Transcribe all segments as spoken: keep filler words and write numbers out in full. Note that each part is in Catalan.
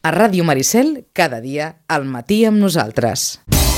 A Ràdio Maricel, cada dia, al matí amb nosaltres.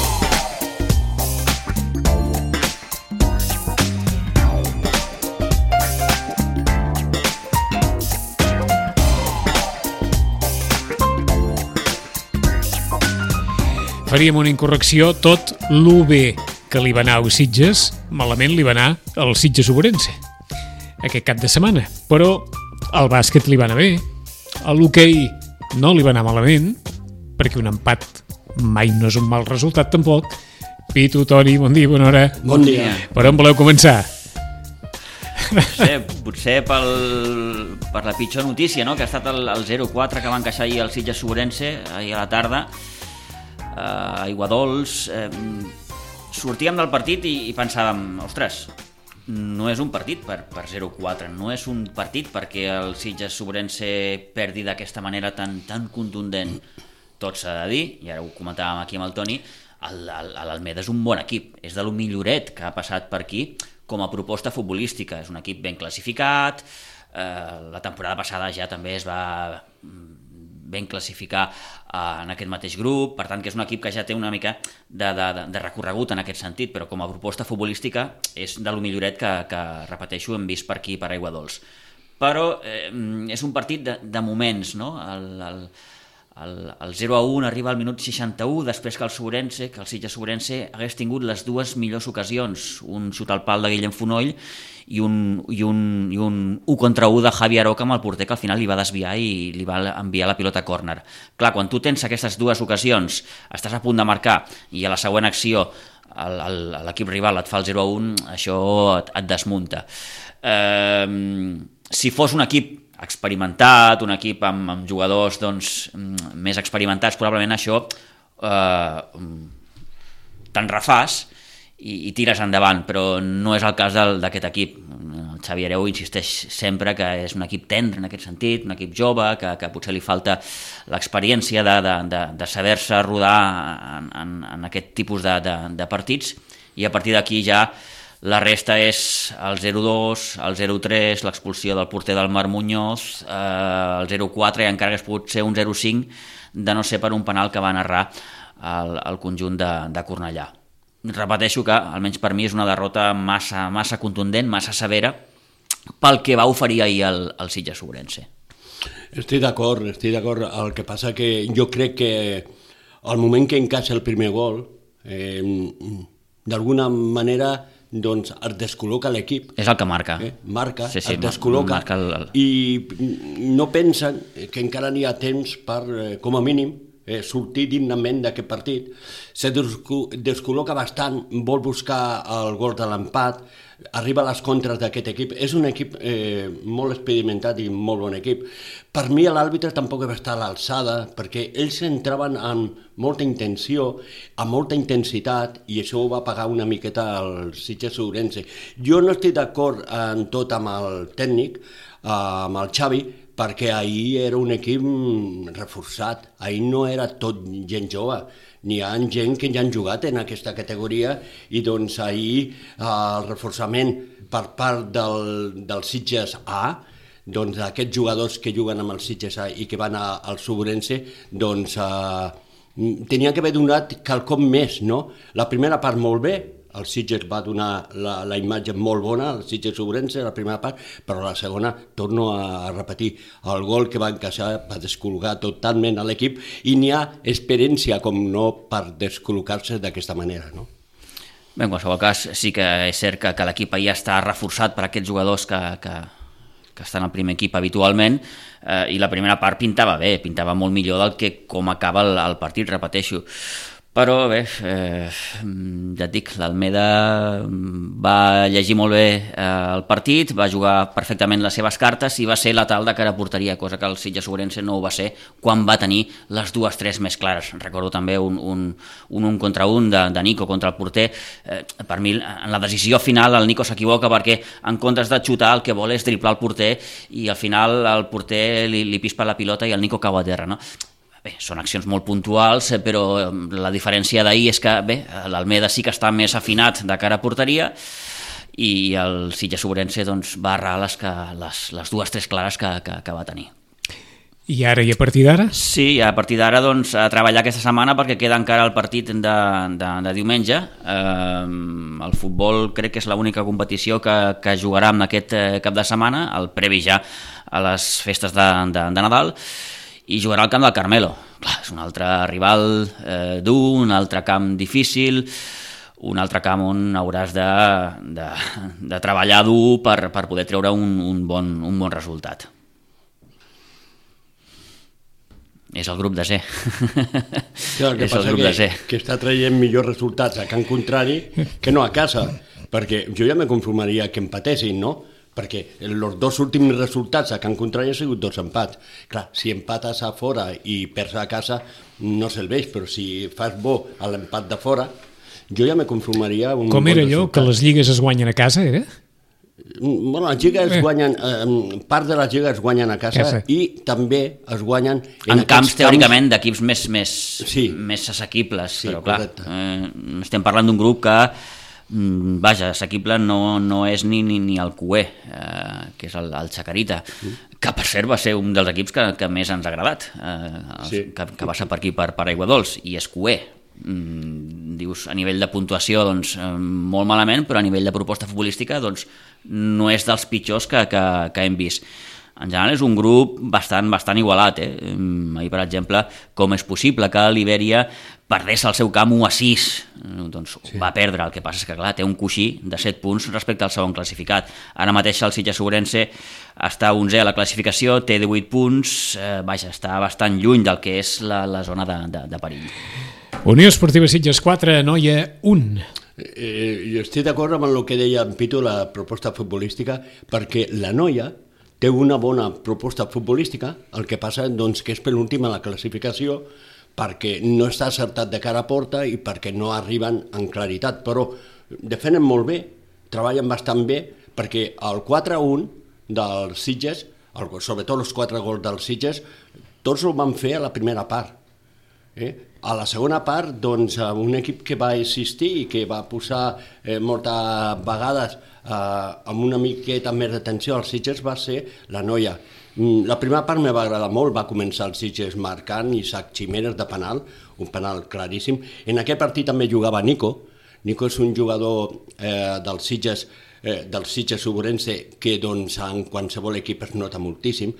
Faríem una incorrecció, tot l'U B que li va anar a Sitges, malament li va anar al Sitges Ourense aquest cap de setmana. Però al bàsquet li va anar bé, a l'hoquei no li va anar malament, perquè un empat mai no és un mal resultat tampoc. Pitu, Toni, bon dia, bona hora. Bon dia. Per on voleu començar? Potser, potser pel, per la pitjor notícia, no? Que ha estat el, el zero quatre que va encaixar ahir el Sitges Ourense, ahir a la tarda, a Aiguadols. Eh, sortíem del partit i, i pensàvem, ostres, no és un partit per, per zero quatre, no és un partit perquè el Sitges Ourense perdi d'aquesta manera tan, tan contundent. Tot s'ha de dir, i ara ho comentàvem aquí amb el Toni, l'Almeda és un bon equip, és de lo milloret que ha passat per aquí com a proposta futbolística. És un equip ben classificat, eh, la temporada passada ja també es va ben classificar uh, en aquest mateix grup, per tant que és un equip que ja té una mica de, de, de recorregut en aquest sentit, però com a proposta futbolística és de lo milloret que, que repeteixo, hem vist per aquí, per Aiguadols. Però eh, és un partit de, de moments, no? El, el, el, el zero a un arriba al minut seixanta-u, després que el Ourense, que el Sitges Ourense hagués tingut les dues millors ocasions, un xut al pal de Guillem Fonoll i un, i un, i un u contra u de Javi Aroca amb el porter, que al final li va desviar i li va enviar la pilota a córner. Clar, quan tu tens aquestes dues ocasions, estàs a punt de marcar i a la següent acció l'equip rival et fa el zero a un, això et, et desmunta. Eh, si fos un equip experimentat, un equip amb, amb jugadors doncs, més experimentats, probablement això eh, te'n refàs i, i tires endavant, però no és el cas d'aquest equip. El Xavi Hereu insisteix sempre que és un equip tendre en aquest sentit, un equip jove, que, que potser li falta l'experiència de, de, de, de saber-se rodar en, en, en aquest tipus de, de, de partits, i a partir d'aquí ja la resta és el zero dos, el zero tres, l'expulsió del porter del Mar Muñoz, eh, el zero quatre, i encara hagués pogut ser un zero cinc de no ser per un penal que va narrar el, el conjunt de, de Cornellà. Repeteixo que, almenys per mi, és una derrota massa, massa contundent, massa severa, pel que va oferir ahir el, el Sitges Ourense. Estic d'acord, estic d'acord. El que passa que jo crec que al moment que encaixa el primer gol, eh, d'alguna manera doncs es descol·loca l'equip. És el que marca. Eh? Marca, sí, sí, es descol·loca. Marca el, el... I no pensen que encara n'hi ha temps per, com a mínim, eh, sortir dignament d'aquest partit. Se descol·loca bastant, vol buscar el gol de l'empat, arriba a les contres d'aquest equip. És un equip eh, molt experimentat i molt bon equip. Per mi l'àrbitre tampoc va estar a l'alçada, perquè ells entraven amb molta intenció, amb molta intensitat, i això ho va pagar una miqueta al Sitges Ourense. Jo no estic d'acord en tot amb el tècnic, amb el Xavi, perquè ahir era un equip reforçat, ahir no era tot gent jove, n'hi ha gent que ja han jugat en aquesta categoria, i doncs ahir el reforçament per part del, del Sitges A, doncs aquests jugadors que juguen amb el Sitges A i que van al Ourense, doncs eh, tenien que haver donat quelcom més, no? La primera part molt bé, el Sitges va donar la, la imatge molt bona, el Sitges Ourense, la primera part, però la segona, torno a repetir, el gol que va encaixar va descol·locar totalment a l'equip, i n'hi ha experiència, com no, per descol·locar-se d'aquesta manera, no? Bé, en qualsevol cas, sí que és cert que, que l'equip ja està reforçat per aquests jugadors que, que, que estan al primer equip habitualment, eh, i la primera part pintava bé, pintava molt millor del que com acaba el, el partit, repeteixo. Però bé, eh, ja et dic, l'Almeda va llegir molt bé eh, el partit, va jugar perfectament les seves cartes i va ser letal de cara a porteria, cosa que el Sitges Ourense no ho va ser quan va tenir les dues tres més clares. Recordo també un un, un, un contra un de, de Nico contra el porter. Eh, per mi, en la decisió final, el Nico s'equivoca perquè en comptes de xutar el que vol és driblar el porter, i al final el porter li, li pispa la pilota i el Nico cau a terra, no? Bé, són accions molt puntuals, però la diferència d'ahir és que bé, l'Almeda sí que està més afinat de cara a porteria, i el Sitges Ourense doncs, va errar les, que, les, les dues tres clares que, que, que va tenir. I ara i a partir d'ara? Sí, a partir d'ara doncs, a treballar aquesta setmana perquè queda encara el partit de, de, de diumenge. Eh, el futbol crec que és l'única competició que, que jugarà en aquest cap de setmana, el previ ja a les festes de, de, de Nadal, i jugarà al camp del Carmelo. Clar, és un altre rival eh, dur, un altre camp difícil, un altre camp on hauràs de, de, de treballar dur per, per poder treure un, un, bon, un bon resultat. És el grup de C. Clar, el que és passa el grup que, de C. que està traient millors resultats a Can Contrari que no a casa, perquè jo ja me conformaria que empatessin, no? Perquè els dos últims resultats a Can Contrari han sigut dos empats. Clar, si empates a fora i perds a casa no se'l veig, però si fas bo a l'empat de fora, jo ja me conformaria un Com bon era allò, resultat. que les lligues es guanyen a casa, era? Bueno, les lligues es guanyen, eh, part de les lligues es guanyen a casa, casa. i també es guanyen en, En camps, camps teòricament, d'equips més, més, Sí. més assequibles, Sí, però clar, correcte. eh, estem parlant d'un grup que, mm, vaja, assequible no, no és ni, ni, ni el Cué, eh, que és el, el Chacarita, mm. que per cert va ser un dels equips que, que més ens ha agradat, eh, els, Sí. que, que va ser per aquí, per, per Aiguadols, i és Cué. Mm, dius, a nivell de puntuació doncs, eh, molt malament, però a nivell de proposta futbolística doncs, no és dels pitjors que, que, que hem vist. En general és un grup bastant, bastant igualat. Eh? Ahir, per exemple, com és possible que l'Ibèria perdés el seu camp u a sis? Doncs sí. Va perdre, el que passa és que clar, té un coixí de set punts respecte al segon classificat. Ara mateix el Sitges Ourense està onzè a la classificació, té divuit punts, eh, vaja, està bastant lluny del que és la, la zona de, de, de perill. Unió Esportiva Sitges quatre, Noia un. Eh, jo estic d'acord amb el que deia en Pitu, la proposta futbolística, perquè la Noia té una bona proposta futbolística, el que passa doncs, que és penúltima a la classificació, perquè no està acertat de cara a porta i perquè no arriben en claritat, però defenen molt bé, treballen bastant bé, perquè el quatre a un dels Sitges, sobretot els quatre gols dels Sitges, tots ho van fer a la primera part. Eh? A la segona part, doncs, un equip que va existir i que va posar eh, moltes vegades eh, amb una miqueta més d'atenció als Sitges va ser la Noia. La primera part me va agradar molt, va començar el Sitges marcant Isaac Ximenes de penal, un penal claríssim. En aquest partit també jugava Nico. Nico és un jugador eh, del Sitges Eh, del Sitges Ourense que doncs, en qualsevol equip es nota moltíssim,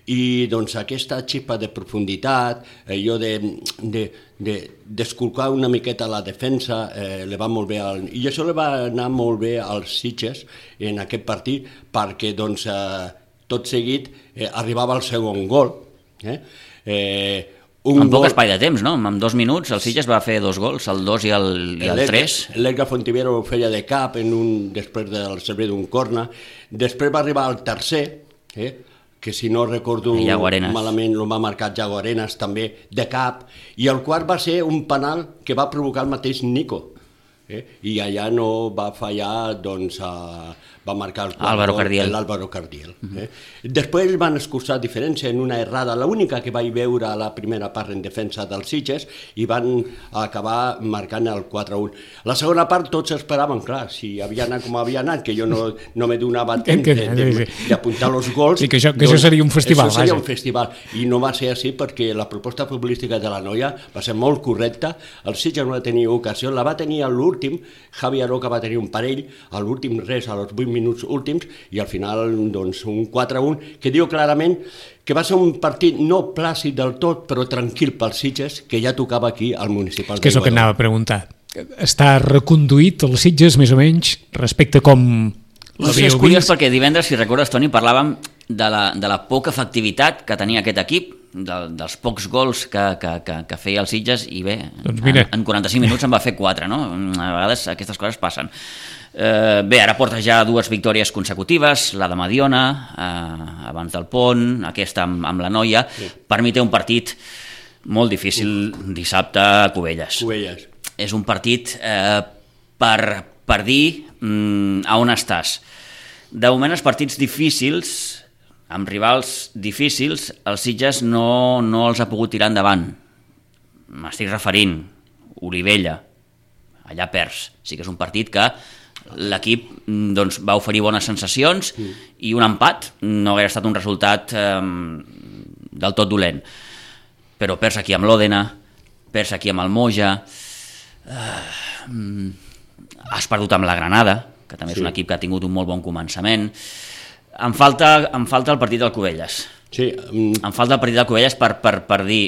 i doncs, aquesta xispa de profunditat, allò de, de, de descolcar una miqueta la defensa, eh, li va molt bé al... i això li va anar molt bé als Sitges en aquest partit, perquè doncs, eh, tot seguit eh, arribava el segon gol. Eh? Eh, Un en poc gol... espai de temps, no? En dos minuts el Sitges va fer dos gols, el dos i el, i el tres. L'Edgar Fontivero ho feia de cap en un, després del servei d'un corna. Després va arribar el tercer, eh? que si no recordo malament el va marcar Iago Arenas també de cap, i el quart va ser un penal que va provocar el mateix Nico. Eh? I allà no va fallar, doncs, a... va marcar el Álvaro Cardiel. l'Álvaro Cardiel. Uh-huh. eh? Després van escurçar diferència en una errada, l'única que vaig veure a la primera part en defensa dels Sitges, i van acabar marcant el quatre a un. La segona part tots esperaven, clar, si havia anat com havia anat, que jo no, no me donava temps d'apuntar els gols. I que això, que doncs, això seria un festival. Això seria vaja. un festival, i no va ser així perquè la proposta futbolística de la Noia va ser molt correcta. El Sitges no va tenir ocasió, la va tenir a l'últim, Javi Aroca va tenir un parell, a l'últim res, a los vuit minuts últims, i al final doncs, un quatre a un, que diu clarament que va ser un partit no plàcid del tot, però tranquil pels Sitges, que ja tocava aquí al municipal d'Igualada. Que és el que anava a preguntar. Està reconduït el Sitges, més o menys, respecte com l'havíeu vist? És curiós perquè divendres, si recordes, Toni, parlàvem de la, de la poca efectivitat que tenia aquest equip, de, dels pocs gols que, que, que, que feia el Sitges, i bé, doncs en, en quaranta-cinc minuts en va fer quatre, no? A vegades aquestes coses passen. Eh, bé, ara porta ja dues victòries consecutives, la de Mediona, eh, abans del Pont, aquesta amb, amb la Noia. Sí. Per mi té un partit molt difícil dissabte a Cubelles. Cubelles. És un partit eh, per, per dir mm, a on estàs. De moment, els partits difícils, amb rivals difícils, els Sitges no, no els ha pogut tirar endavant. M'estic referint, Olivella, allà perds. Sí que és un partit que l'equip doncs, va oferir bones sensacions, mm. i un empat no hauria estat un resultat eh, del tot dolent. Però perds aquí amb l'Òdena, perds aquí amb el Moja, eh, has perdut amb la Granada, que també sí. és un equip que ha tingut un molt bon començament. Em falta, em falta el partit del Cubelles. Sí. Um... Em falta el partit del Cubelles per, per, per dir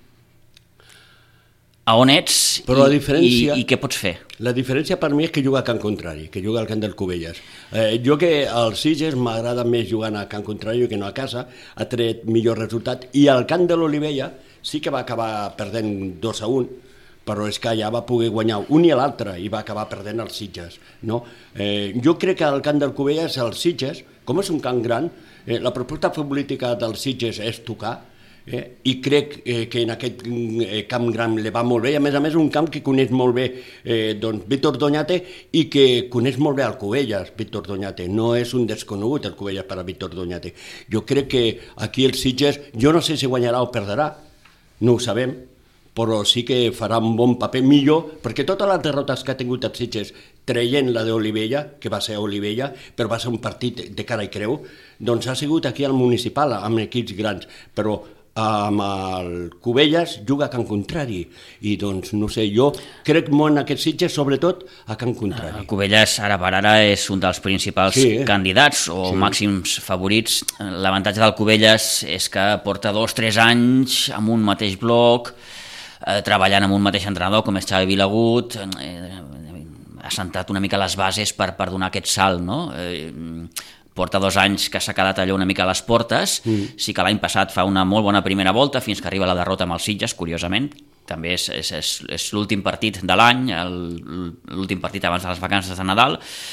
a on ets Però la i, diferència, i, i què pots fer. La diferència per mi és que juga a camp contrari, que juga al camp del Cubelles. Eh, jo que als Sitges m'agrada més jugant a camp contrari que no a casa, ha tret millor resultat, i al camp de l'Olivella sí que va acabar perdent dos a un, però és que allà va poder guanyar un i l'altre i va acabar perdent els Sitges. No? Eh, jo crec que al camp del Cubelles, els Sitges, com és un camp gran, eh, la proposta política dels Sitges és tocar, Eh, i crec eh, que en aquest eh, camp gran li va molt bé, i a més a més un camp que coneix molt bé eh, doncs, Víctor Doñate, i que coneix molt bé el Cubelles, Víctor Doñate, no és un desconegut el Cubelles per a Víctor Doñate. Jo crec que aquí els Sitges, jo no sé si guanyarà o perdrà, no ho sabem, però sí que farà un bon paper millor, perquè totes les derrotes que ha tingut els Sitges, traient la d'Olivella, que va ser a Olivella, però va ser un partit de cara i creu, doncs ha sigut aquí al municipal, amb equips grans, però amb el Cubelles juga a camp contrari, i doncs no sé, jo crec molt en aquests Sitges, sobretot a camp contrari. El Cubelles ara per ara és un dels principals sí, eh? candidats o sí. màxims favorits. L'avantatge del Cubelles és que porta dos o tres anys amb un mateix bloc, eh, treballant amb un mateix entrenador com és Xavi Vilagut, eh, ha sentat una mica les bases per, per donar aquest salt, no? Eh, porta dos anys que s'ha quedat allò una mica a les portes, mm. sí que l'any passat fa una molt bona primera volta fins que arriba la derrota amb els Sitges, curiosament, també és, és, és, és l'últim partit de l'any, l'últim partit abans de les vacances de Nadal,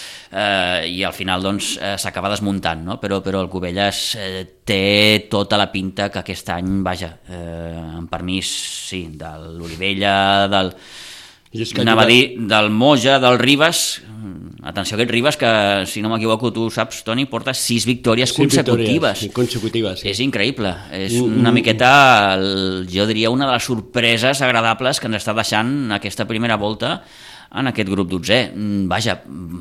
eh, i al final doncs eh, s'acaba desmuntant, no? però, però el Cubelles eh, té tota la pinta que aquest any, vaja, eh, amb permís, sí, de l'Olivella, del... anava a dir del Moja, del Ribas. Atenció a aquest Ribas, que si no m'equivoco tu saps, Toni, porta sis victòries sí, consecutives. Victòries, consecutives sí. És increïble, és una miqueta, el, jo diria, una de les sorpreses agradables que ens està deixant aquesta primera volta en aquest grup dotzè. Vaja,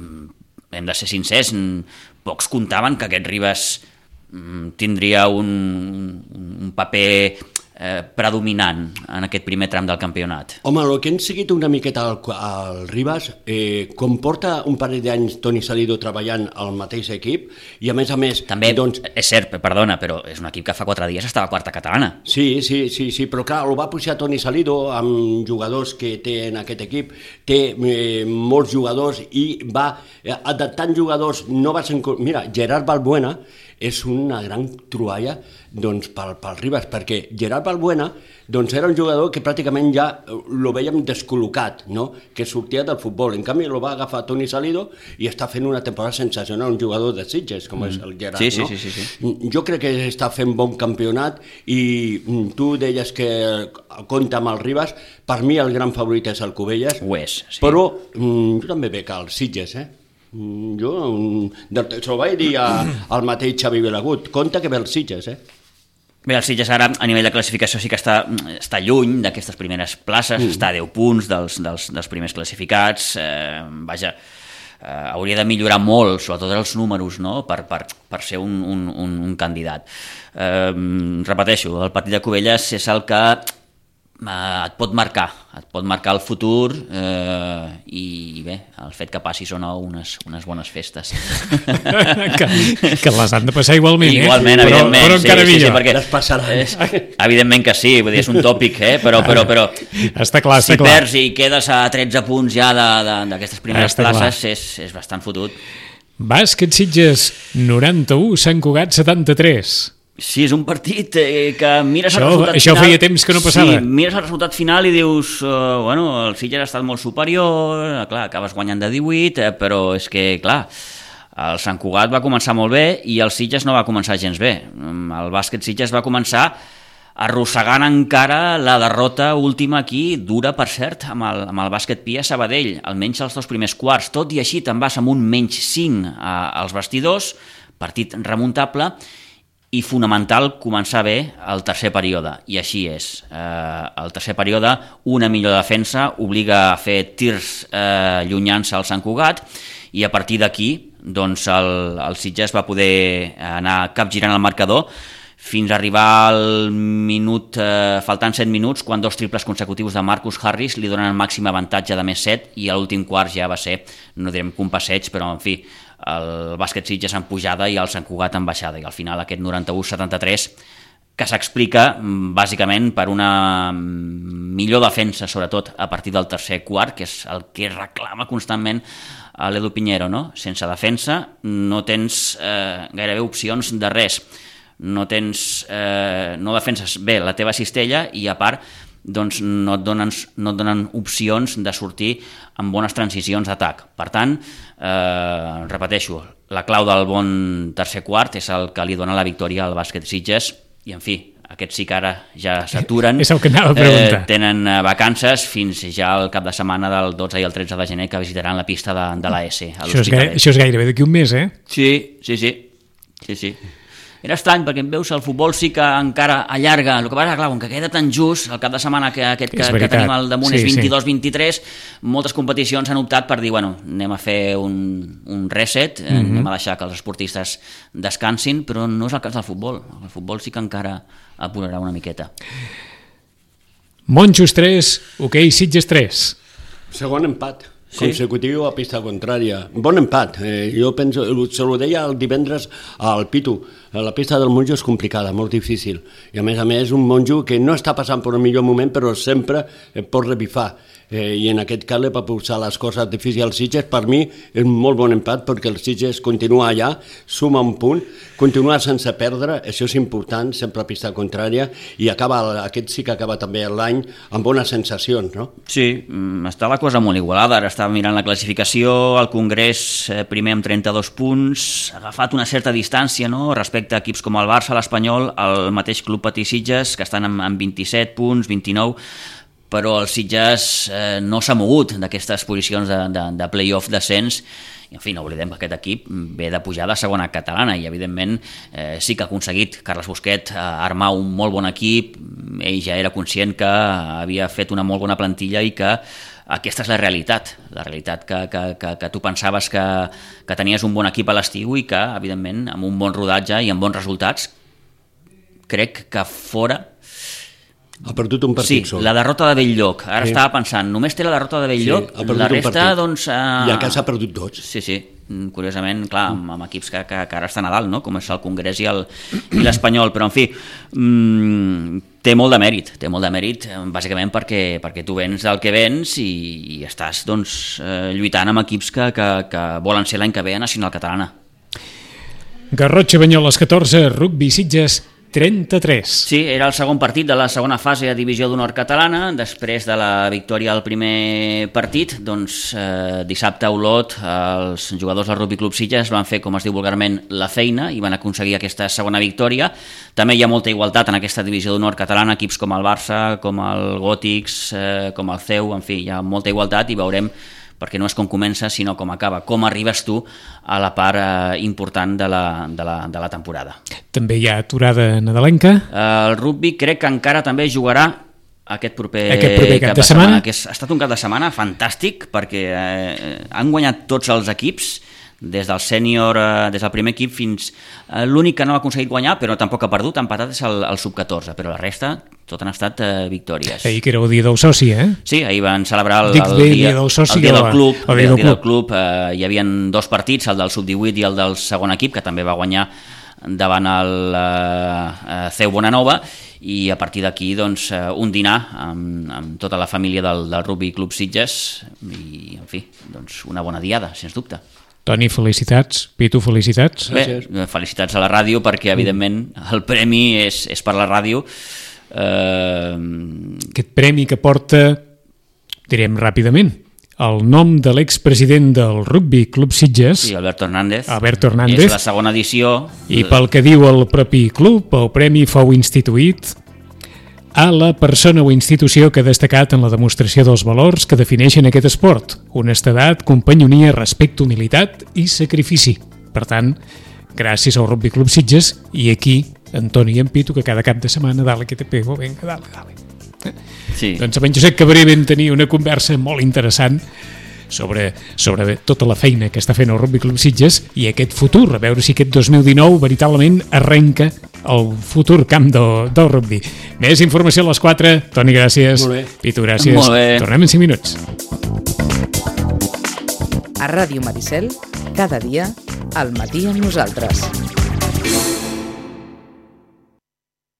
hem de ser sincers, pocs comptaven que aquest Ribas tindria un, un paper eh, predominant en aquest primer tram del campionat. Home, el que hem seguit una miqueta al, al Ribas, eh, com porta un parell d'anys Toni Salido treballant al mateix equip, i a més a més... També, doncs... és cert, perdona, però és un equip que fa quatre dies estava a quarta catalana. Sí, sí, sí, sí, però clar, el va pujar Toni Salido amb jugadors que té en aquest equip, té eh, molts jugadors i va eh, adaptant jugadors, no va ser... Mira, Gerard Balbuena és una gran troballa doncs, pel, pel Ribas, perquè Gerard Balbuena doncs, era un jugador que pràcticament ja lo veiem descol·locat, no? Que sortia del futbol. En canvi, lo va agafar Toni Salido i està fent una temporada sensacional, un jugador de Sitges, com mm. és el Gerard. Sí, sí, no? sí, sí, sí. Jo crec que està fent bon campionat i tu deies que compta amb el Ribas. Per mi el gran favorit és el Cubelles. Ho és, sí. Però jo també veig el Sitges, eh? Jo s'ho vaig dir a, al mateix Xavi Vilagut, compte que ve els Sitges, eh? Bé, el Sitges ara a nivell de classificació sí que està, està lluny d'aquestes primeres places, mm. està a deu punts dels, dels, dels primers classificats, eh, vaja, eh, hauria de millorar molt, sobretot els números, no? per, per, per ser un, un, un, un candidat. Eh, repeteixo, el partit de Cubelles és el que et pot marcar, et pot marcar el futur eh, i bé, el fet que passis o no unes, unes bones festes. que, que les han de passar igualment, eh? Igualment, però, evidentment. Però encara sí, millor. Sí, sí, perquè, les passaran. És, evidentment que sí, vull dir, és un tòpic, eh? però, però, però està clar, està si clar. perds i quedes a tretze punts ja d'aquestes primeres està places és, és bastant fotut. Bàsquet Sitges noranta-u, Sant Cugat setanta-tres. Sí, és un partit eh, que mires això, el resultat això final... feia temps que no passava. Sí, mires el resultat final i dius, uh, bueno, el Sitges ha estat molt superior, clar, acabes guanyant de divuit, eh, però és que, clar, el Sant Cugat va començar molt bé i el Sitges no va començar gens bé. El bàsquet Sitges va començar arrossegant encara la derrota última aquí, dura per cert, amb el, amb el bàsquet Pia Sabadell, almenys els dos primers quarts, tot i així te'n vas amb un menys cinc eh, als vestidors, partit remuntable, i fonamental començar bé el tercer període, i així és. Eh, el tercer període, una millor defensa, obliga a fer tirs eh, llunyant-se al Sant Cugat, i a partir d'aquí doncs el, el Sitges va poder anar capgirant el marcador fins a arribar al minut, eh, faltant set minuts, quan dos triples consecutius de Marcus Harris li donen el màxim avantatge de més set, i a l'últim quart ja va ser, no direm que un passeig, però en fi, el bàsquet Sitges en pujada i el Sant Cugat en baixada, i al final aquest noranta-u setanta-tres, que s'explica bàsicament per una millor defensa, sobretot a partir del tercer quart, que és el que reclama constantment a l'Edu Piñero, no? Sense defensa no tens eh, gairebé opcions de res, no tens eh, no defenses bé la teva cistella, i a part doncs no et donen, no et donen opcions de sortir amb bones transicions d'atac. Per tant, eh, repeteixo, la clau del bon tercer quart és el que li dona la victòria al bàsquet Sitges, i en fi, aquests sí que ara ja s'aturen. És el que anava a preguntar. Eh, tenen vacances fins ja el cap de setmana del dotze i el tretze de gener, que visitaran la pista de, de l'A S. Això és, gaire, això és gairebé d'aquí un mes, eh? Sí, sí, sí. sí, sí. Era estrany, perquè em veus, el futbol sí que encara allarga. El que passa, clar, com que queda tan just, el cap de setmana que, aquest, que, que tenim al damunt sí, és vint-i-dos vint-i-tres, sí. Moltes competicions han optat per dir, bueno, anem a fer un, un reset, eh, mm-hmm. anem a deixar que els esportistes descansin, però no és el cas del futbol. El futbol sí que encara apurarà una miqueta. Monjos tres, hoquei Sitges tres. Segon empat. Sí? Consecutiu a pista contrària. Bon empat. Eh, jo penso, se ho deia el divendres al Pitu, la pista del Monjo és complicada, molt difícil. I a més a més un Monjo que no està passant per un millor moment, però sempre pot revifar. Eh, I en aquest cas li va posar les coses difícils als Sitges. Per mi és molt bon empat, perquè el Sitges continua allà, suma un punt, continua sense perdre, això és important, sempre a pista contrària, i acaba, aquest sí que acaba també l'any amb bones sensacions, no? Sí, està la cosa molt igualada. Ara estava mirant la classificació, el Congrés primer amb trenta-dos punts, ha agafat una certa distància, no?, respecte a equips com el Barça, l'Espanyol, el mateix Club Patí Sitges, que estan amb, amb vint-i-set punts, vint-i-nou, però el Sitges eh, no s'ha mogut d'aquestes posicions de, de, de play-off descens. I, en fi, no oblidem que aquest equip ve de pujar de segona catalana, i evidentment eh, sí que ha aconseguit Carles Busquet eh, armar un molt bon equip. Ell ja era conscient que havia fet una molt bona plantilla i que aquesta és la realitat, la realitat que, que, que, que tu pensaves que, que tenies un bon equip a l'estiu, i que, evidentment, amb un bon rodatge i amb bons resultats, crec que fora... Ha perdut un partit sí, sol. La derrota de Bell-lloc. Ara sí. Estava pensant, només té la derrota de Bell-lloc, sí, la resta, doncs... Eh... I a casa ha perdut tots. Sí, sí. Curiosament, clar, amb, amb equips que, que, que ara estan a dalt, no?, com és el Congrés i el, i l'Espanyol, però, en fi, mmm, té molt de mèrit, té molt de mèrit, bàsicament perquè, perquè tu vens del que vens i, i estàs, doncs, eh, lluitant amb equips que, que, que volen ser l'any que ve a Nacional Catalana. Garrotxa Banyoles catorze, Rugby Sitges trenta-tres. Sí, era el segon partit de la segona fase a Divisió d'Honor Catalana. Després de la victòria al primer partit, doncs eh, dissabte a Olot els jugadors del Rugby Club Sitges van fer, com es diu vulgarment, la feina i van aconseguir aquesta segona victòria. També hi ha molta igualtat en aquesta Divisió d'Honor Catalana, equips com el Barça, com el Gòtics, eh, com el C E U, en fi, hi ha molta igualtat, i veurem, perquè no és com comença, sinó com acaba, com arribes tu a la part eh, important de la, de, la, de la temporada. També hi ha aturada nadalenca. El rugby crec que encara també jugarà aquest proper, aquest proper cap, cap de, de setmana, setmana que és, ha estat un cap de setmana fantàstic, perquè eh, han guanyat tots els equips, des del sènior, eh, des del primer equip fins... Eh, l'únic que no ha aconseguit guanyar, però tampoc ha perdut, empatat, és el, el sub catorze, però la resta tot han estat eh, victòries. Ahir que era el dia del soci, eh? Sí, ahir van celebrar el, Dic el, bé, dia, dia del soci, el dia del club. El dia del club. Del club eh, hi havia dos partits, el del sub divuit i el del segon equip, que també va guanyar davant el eh, C E U Bonanova, i a partir d'aquí doncs, un dinar amb, amb tota la família del, del Rugby Club Sitges, i en fi, doncs una bona diada, sens dubte. Toni, felicitats. Pitu, felicitats. Bé, felicitats a la ràdio, perquè evidentment el premi és, és per la ràdio. Eh... Aquest premi que porta, direm ràpidament, el nom de l'expresident del Rugby Club Sitges, sí, Alberto Hernández. Alberto Hernández. És la segona edició. I pel que diu el propi club, el premi fou instituït a la persona o institució que ha destacat en la demostració dels valors que defineixen aquest esport: honestedat, companyonia, respecte, humilitat i sacrifici. Per tant, gràcies al Rugby Club Sitges, i aquí Antoni i en Pitu, que cada cap de setmana dale que te pego, venga, dale, dale. Sí. Doncs amb en Josep Cabré vam tenir una conversa molt interessant sobre, sobre tota la feina que està fent el Rugby Club Sitges i aquest futur, a veure si aquest dos mil dinou veritablement arrenca el futur camp del, del rugby. Més informació a les quatre. Toni, gràcies. Molt bé. Pitu, gràcies. Molt bé. Tornem en cinc minuts. A Ràdio Maricel, cada dia, al matí amb nosaltres.